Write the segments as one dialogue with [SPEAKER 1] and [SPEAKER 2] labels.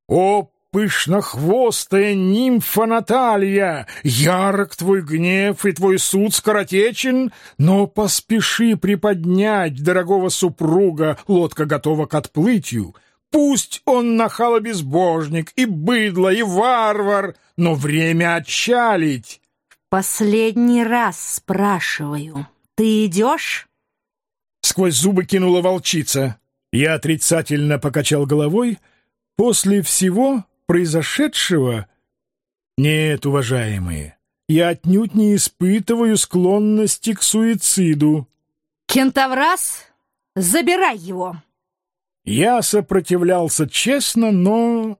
[SPEAKER 1] О, пышнохвостая нимфа Наталья, ярок твой гнев и твой суд скоротечен, но поспеши приподнять дорогого супруга, лодка готова к отплытию. Пусть он нахал и безбожник, и быдло, и варвар, но время отчалить.
[SPEAKER 2] Последний раз спрашиваю, ты идешь?
[SPEAKER 1] Сквозь зубы кинула волчица. Я отрицательно покачал головой. После всего произошедшего... Нет, уважаемые, я отнюдь не испытываю склонности к суициду.
[SPEAKER 2] Кентаврас, забирай его.
[SPEAKER 1] Я сопротивлялся честно, но...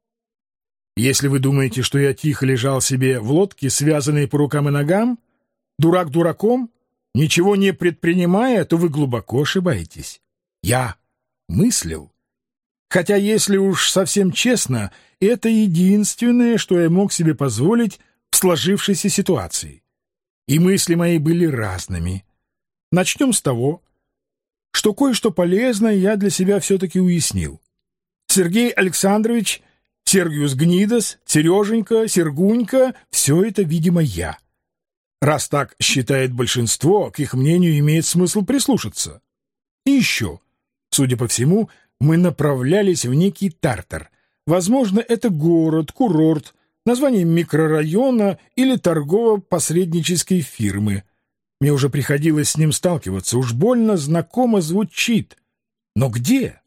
[SPEAKER 1] Если вы думаете, что я тихо лежал себе в лодке, связанной по рукам и ногам, дурак дураком, ничего не предпринимая, то вы глубоко ошибаетесь. Я мыслил. Хотя, если уж совсем честно, это единственное, что я мог себе позволить в сложившейся ситуации. И мысли мои были разными. Начнем с того, что кое-что полезное я для себя все-таки уяснил. Сергей Александрович, Сергиус Гнидос, Сереженька, Сергунька — все это, видимо, я. Раз так считает большинство, к их мнению имеет смысл прислушаться. И еще, судя по всему, мы направлялись в некий Тартар. Возможно, это город, курорт, название микрорайона или торгово-посреднической фирмы. Мне уже приходилось с ним сталкиваться, уж больно знакомо звучит. Но где?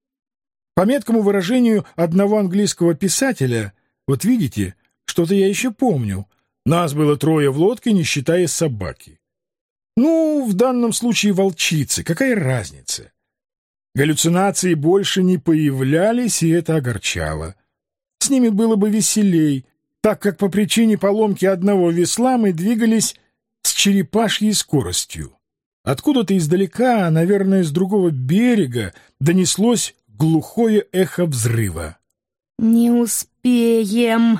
[SPEAKER 1] По меткому выражению одного английского писателя, вот видите, что-то я еще помню, нас было 3 в лодке, не считая собаки. Ну, в данном случае волчицы, какая разница? Галлюцинации больше не появлялись, и это огорчало. С ними было бы веселей, так как по причине поломки одного весла мы двигались с черепашьей скоростью. Откуда-то издалека, наверное, с другого берега, донеслось глухое эхо взрыва.
[SPEAKER 2] «Не успеем!»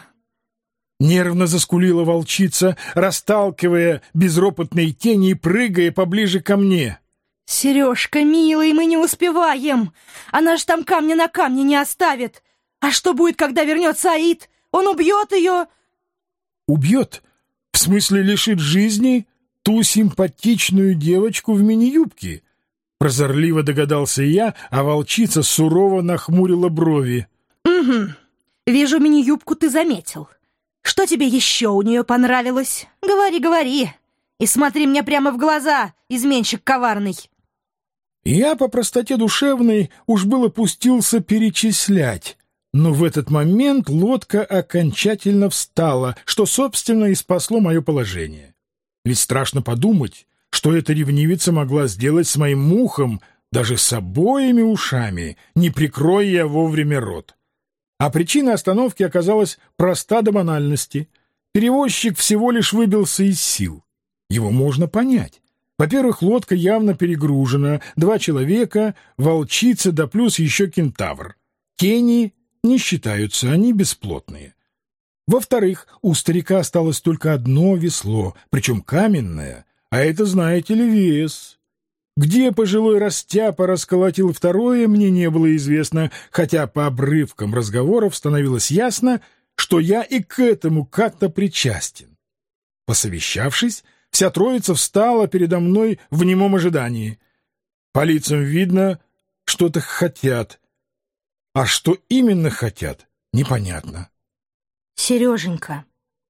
[SPEAKER 1] Нервно заскулила волчица, расталкивая безропотные тени и прыгая поближе ко мне.
[SPEAKER 2] «Сережка, милый, мы не успеваем! Она ж там камня на камне не оставит! А что будет, когда вернется Аид? Он убьет ее!»
[SPEAKER 1] «Убьет? В смысле лишит жизни ту симпатичную девочку в мини-юбке?» Прозорливо догадался я, а волчица сурово нахмурила брови.
[SPEAKER 2] «Угу. Вижу, мини-юбку ты заметил. Что тебе еще у нее понравилось? Говори, говори. И смотри мне прямо в глаза, изменщик коварный!»
[SPEAKER 1] Я по простоте душевной уж было пустился перечислять, но в этот момент лодка окончательно встала, что, собственно, и спасло мое положение. Ведь страшно подумать, что эта ревнивица могла сделать с моим мухом, даже с обоими ушами, не прикроя я вовремя рот. А причина остановки оказалась проста до банальности. Перевозчик всего лишь выбился из сил. Его можно понять. Во-первых, лодка явно перегружена, 2 человека, волчица да плюс еще кентавр. Тени не считаются, они бесплотные. Во-вторых, у старика осталось только одно весло, причем каменное, а это, знаете ли, вес. Где пожилой растяпа расколотил второе, мне не было известно, хотя по обрывкам разговоров становилось ясно, что я и к этому как-то причастен. Посовещавшись, вся троица встала передо мной в немом ожидании. По лицам видно, что-то хотят. А что именно хотят, непонятно.
[SPEAKER 2] «Сереженька!»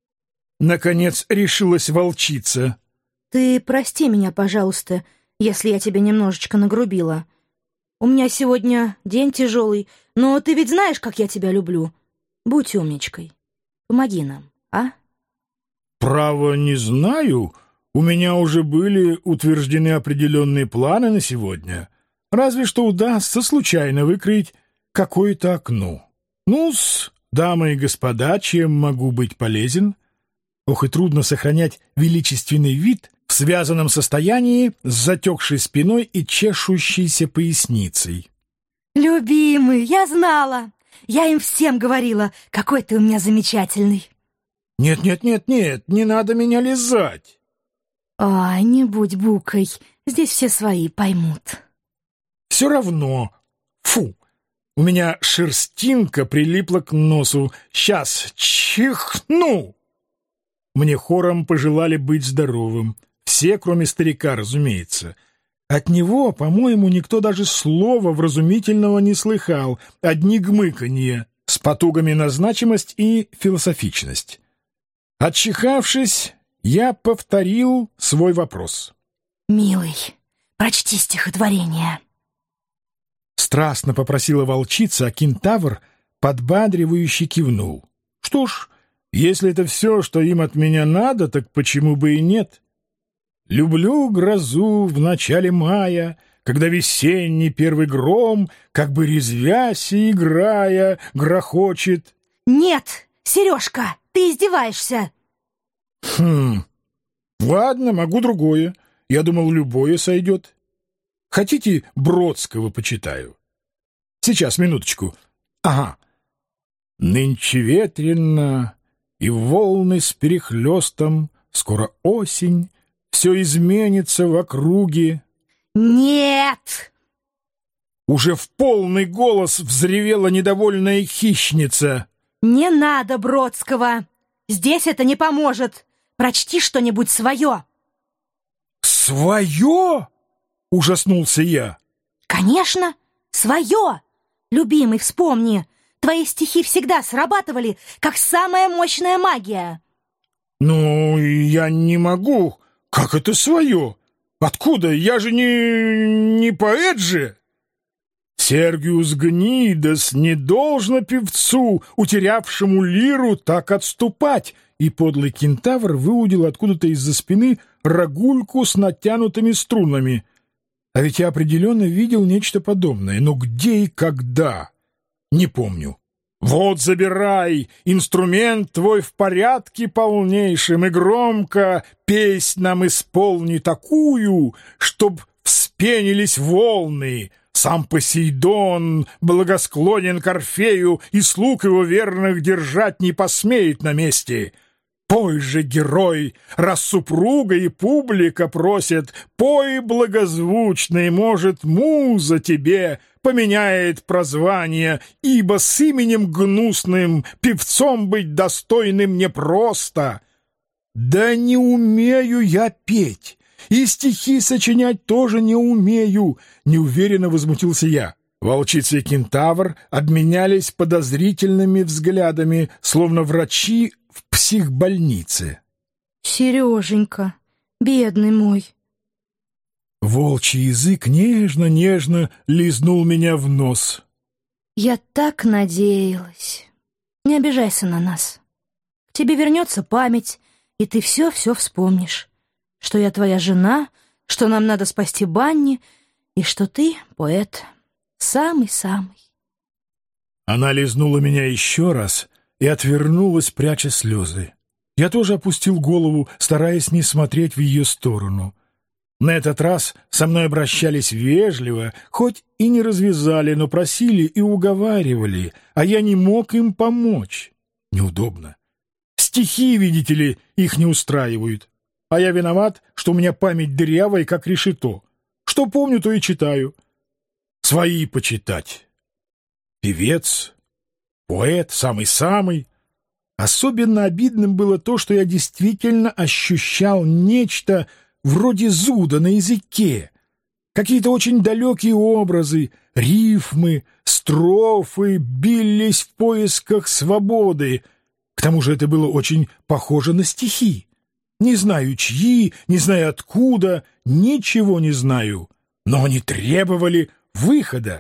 [SPEAKER 1] Наконец решилась волчица.
[SPEAKER 2] «Ты прости меня, пожалуйста, если я тебя немножечко нагрубила. У меня сегодня день тяжелый, но ты ведь знаешь, как я тебя люблю. Будь умничкой. Помоги нам, а?»
[SPEAKER 1] «Право, не знаю. У меня уже были утверждены определенные планы на сегодня. Разве что удастся случайно выкроить какое-то окно. Ну-с, дамы и господа, чем могу быть полезен?» Ох, и трудно сохранять величественный вид в связанном состоянии с затекшей спиной и чешущейся поясницей.
[SPEAKER 2] «Любимый, я знала! Я им всем говорила, какой ты у меня замечательный!»
[SPEAKER 1] «Нет, не надо меня лизать!»
[SPEAKER 2] «Ай, не будь букой, здесь все свои поймут».
[SPEAKER 1] «Все равно! Фу! У меня шерстинка прилипла к носу. Сейчас чихну!» Мне хором пожелали быть здоровым. Все, кроме старика, разумеется. От него, по-моему, никто даже слова вразумительного не слыхал, одни гмыканье с потугами на значимость и философичность. Отчихавшись, я повторил свой вопрос.
[SPEAKER 2] «Милый, прочти стихотворение».
[SPEAKER 1] Страстно попросила волчица, а кентавр подбадривающе кивнул. Что ж, если это все, что им от меня надо, так почему бы и нет? Люблю грозу в начале мая, когда весенний первый гром, как бы резвясь и играя, грохочет.
[SPEAKER 2] «Нет, Сережка, ты издеваешься!»
[SPEAKER 1] Ладно, могу другое. Я думал, любое сойдет. Хотите, Бродского почитаю? Сейчас, минуточку. Ага. Нынче ветрено, и волны с перехлестом, скоро осень, все изменится в округе.
[SPEAKER 2] «Нет!»
[SPEAKER 1] Уже в полный голос взревела недовольная хищница.
[SPEAKER 2] «Не надо Бродского! Здесь это не поможет! Прочти что-нибудь свое!»
[SPEAKER 1] «Свое?» — ужаснулся я.
[SPEAKER 2] «Конечно, свое! Любимый, вспомни, твои стихи всегда срабатывали, как самая мощная магия!»
[SPEAKER 1] «Ну, я не могу. Как это свое? Откуда? Я же не поэт же!» Сергиус Гнидос не должно певцу, утерявшему лиру, так отступать, и подлый кентавр выудил откуда-то из-за спины рогульку с натянутыми струнами. А ведь я определенно видел нечто подобное, но где и когда? Не помню. «Вот забирай, инструмент твой в порядке полнейшем, и громко песнь нам исполни такую, чтоб вспенились волны. Сам Посейдон благосклонен к Орфею, и слуг его верных держать не посмеет на месте. Пой же, герой, раз супруга и публика просят, пой благозвучно, и, может, муза тебе поменяет прозвание, ибо с именем гнусным певцом быть достойным непросто. Да не умею я петь, и стихи сочинять тоже не умею, неуверенно возмутился я. Волчица и кентавр обменялись подозрительными взглядами, словно врачи в психбольнице.
[SPEAKER 2] «Сереженька, бедный мой!»
[SPEAKER 1] Волчий язык нежно-нежно лизнул меня в нос.
[SPEAKER 2] «Я так надеялась. Не обижайся на нас. К тебе вернется память, и ты все-все вспомнишь. Что я твоя жена, что нам надо спасти Банни, и что ты поэт. Самый-самый».
[SPEAKER 1] Она лизнула меня еще раз и отвернулась, пряча слезы. Я тоже опустил голову, стараясь не смотреть в ее сторону. На этот раз со мной обращались вежливо, хоть и не развязали, но просили и уговаривали, а я не мог им помочь. Неудобно. Стихи, видите ли, их не устраивают. А я виноват, что у меня память дырявая, как решето. Что помню, то и читаю. Свои почитать. Певец, поэт, самый-самый. Особенно обидным было то, что я действительно ощущал нечто вроде зуда на языке. Какие-то очень далекие образы, рифмы, строфы бились в поисках свободы. К тому же это было очень похоже на стихи. Не знаю чьи, не знаю откуда, ничего не знаю, но они требовали выхода.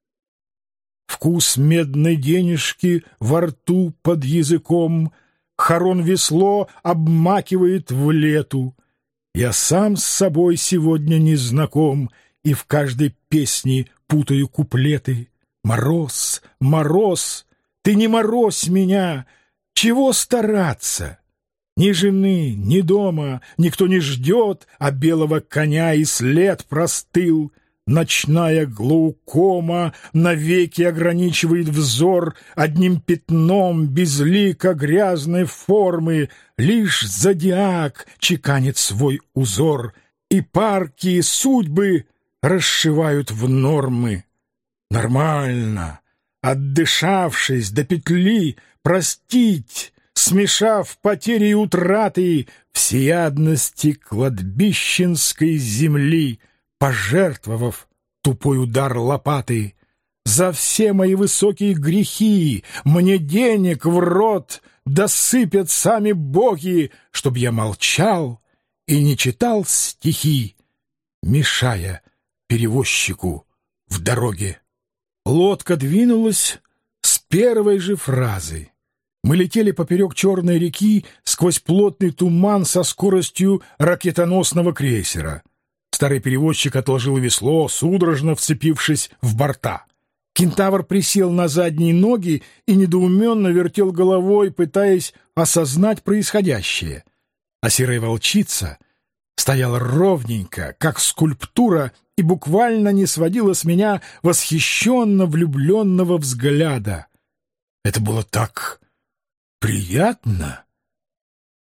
[SPEAKER 1] Вкус медной денежки во рту под языком, Харон весло обмакивает в лету. Я сам с собой сегодня не знаком, И в каждой песне путаю куплеты. Мороз, мороз, ты не морозь меня, чего стараться? Ни жены, ни дома никто не ждет, А белого коня и след простыл. Ночная глаукома навеки ограничивает взор одним пятном безлико грязной формы. Лишь зодиак чеканит свой узор, и парки судьбы расшивают в нормы. Нормально, отдышавшись до петли, простить, смешав потери и утраты, всеядности кладбищенской земли, пожертвовав тупой удар лопаты. За все мои высокие грехи мне денег в рот досыпят сами боги, чтоб я молчал и не читал стихи, мешая перевозчику в дороге. Лодка двинулась с первой же фразы. Мы летели поперек Черной реки сквозь плотный туман со скоростью ракетоносного крейсера. Старый перевозчик отложил весло, судорожно вцепившись в борта. Кентавр присел на задние ноги и недоуменно вертел головой, пытаясь осознать происходящее. А серая волчица стояла ровненько, как скульптура, и буквально не сводила с меня восхищенно влюбленного взгляда. Это было так приятно.